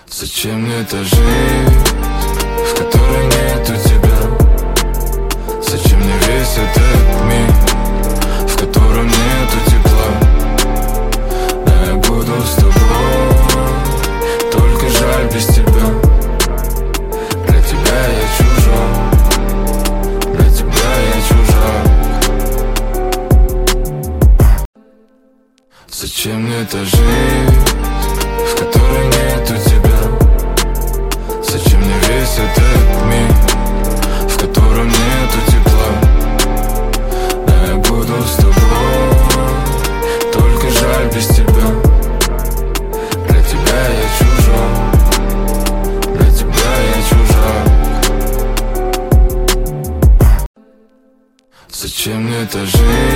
Зачем мне эта жизнь, в которой нету тебя? Зачем мне весь этот мир, в котором нету тепла? Да я буду с тобой, только жаль без тебя. Для тебя я чужой, для тебя я чужак. Зачем мне эта жизнь, в которой нету тебя? Зачем мне весь этот мир, в котором нету тепла? Да я буду с тобой, только жаль без тебя. Для тебя я чужой, для тебя я чужак. Зачем мне эта жизнь,